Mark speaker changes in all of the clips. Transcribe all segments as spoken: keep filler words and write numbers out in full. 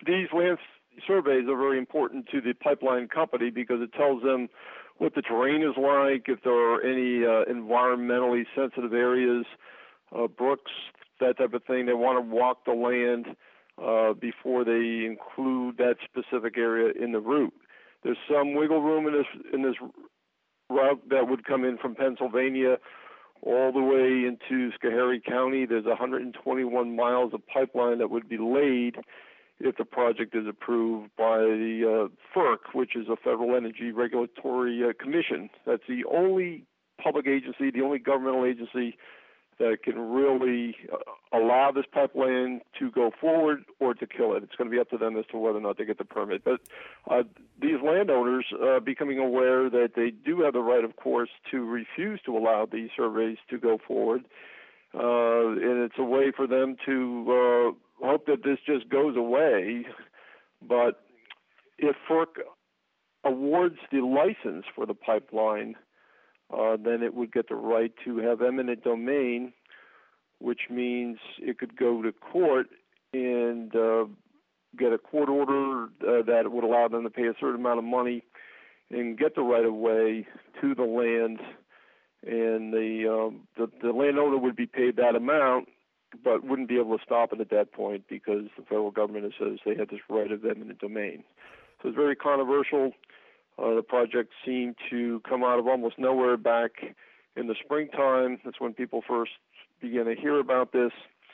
Speaker 1: these land surveys are very important to the pipeline company because it tells them what the terrain is like, if there are any uh, environmentally sensitive areas, uh, brooks, that type of thing. They want to walk the land uh, before they include that specific area in the route. There's some wiggle room in this in this route that would come in from Pennsylvania all the way into Schoharie County. There's one hundred twenty-one miles of pipeline that would be laid if the project is approved by the uh, FERC, which is a Federal Energy Regulatory uh, Commission. That's the only public agency, the only governmental agency that can really uh, allow this pipeline to go forward or to kill it. It's going to be up to them as to whether or not they get the permit. But uh, these landowners are becoming aware that they do have the right, of course, to refuse to allow these surveys to go forward. Uh, and it's a way for them to uh, hope that this just goes away. But if FERC awards the license for the pipeline, uh, then it would get the right to have eminent domain, which means it could go to court and uh, get a court order uh, that would allow them to pay a certain amount of money and get the right of way to the land. And the, um, the the landowner would be paid that amount, but wouldn't be able to stop it at that point because the federal government says they had this right of eminent domain. So it's very controversial. Uh, the project seemed to come out of almost nowhere back in the springtime. That's when people first began to hear about this.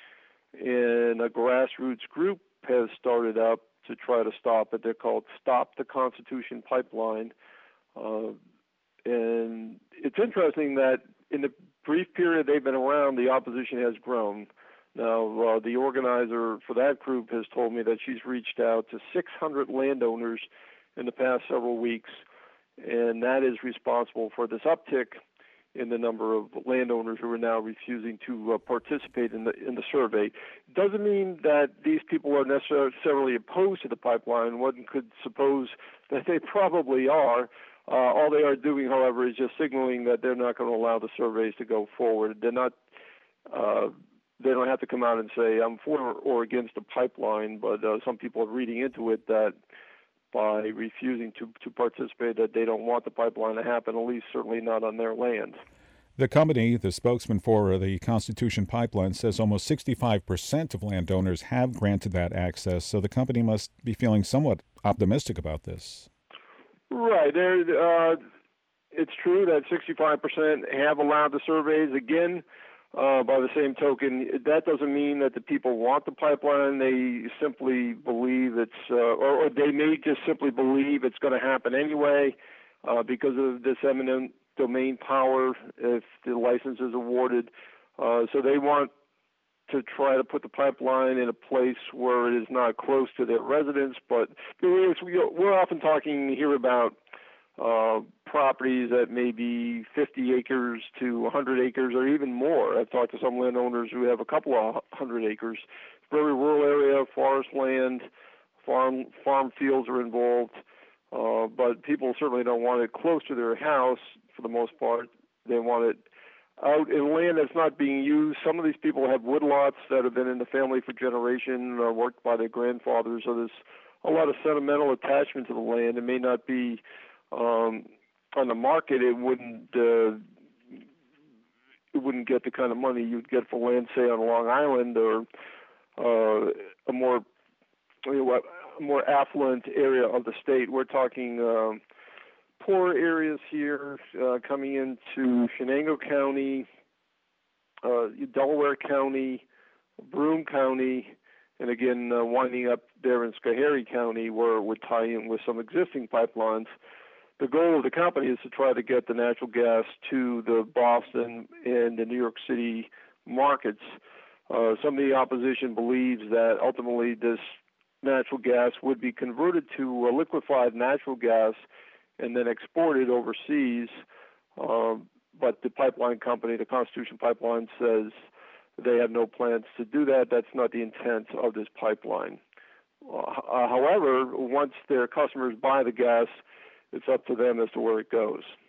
Speaker 1: And a grassroots group has started up to try to stop it. They're called Stop the Constitution Pipeline. Uh, and it's interesting that in the brief period they've been around, the opposition has grown. Now, uh, the organizer for that group has told me that she's reached out to six hundred landowners in the past several weeks, and that is responsible for this uptick in the number of landowners who are now refusing to uh, participate in the in the survey. Doesn't mean that these people are necessarily opposed to the pipeline. One could suppose that they probably are. Uh, all they are doing, however, is just signaling that they're not going to allow the surveys to go forward. They're not. Uh, they don't have to come out and say I'm for or against the pipeline, but uh, some people are reading into it that by refusing to, to participate, that they don't want the pipeline to happen, at least certainly not on their land.
Speaker 2: The company, the spokesman for the Constitution Pipeline, says almost sixty-five percent of landowners have granted that access, so the company must be feeling somewhat optimistic about this.
Speaker 1: Right. There, uh, it's true that sixty-five percent have allowed the surveys. Again, uh, by the same token, that doesn't mean that the people want the pipeline. They simply believe it's, uh, or, or they may just simply believe it's going to happen anyway uh, because of this eminent domain power if the license is awarded. Uh, so they want to try to put the pipeline in a place where it is not close to their residence. But we're often talking here about uh, properties that may be fifty acres to one hundred acres or even more. I've talked to some landowners who have a couple of hundred acres. Very rural area, forest land, farm farm fields are involved. Uh, but people certainly don't want it close to their house for the most part. They want it out in land that's not being used. Some of these people have woodlots that have been in the family for generations, uh, worked by their grandfathers, so there's a lot of sentimental attachment to the land. It may not be um, on the market. It wouldn't uh, it wouldn't get the kind of money you'd get for land, say, on Long Island or uh, a more you know, a more affluent area of the state. We're talking um, poor areas here uh, coming into Shenango County, uh, Delaware County, Broome County, and again uh, winding up there in Schoharie County where it would tie in with some existing pipelines. The goal of the company is to try to get the natural gas to the Boston and the New York City markets. Uh, some of the opposition believes that ultimately this natural gas would be converted to uh, liquefied natural gas and then exported overseas. Um, but the pipeline company, the Constitution Pipeline, says they have no plans to do that. That's not the intent of this pipeline. Uh, however, once their customers buy the gas, it's up to them as to where it goes.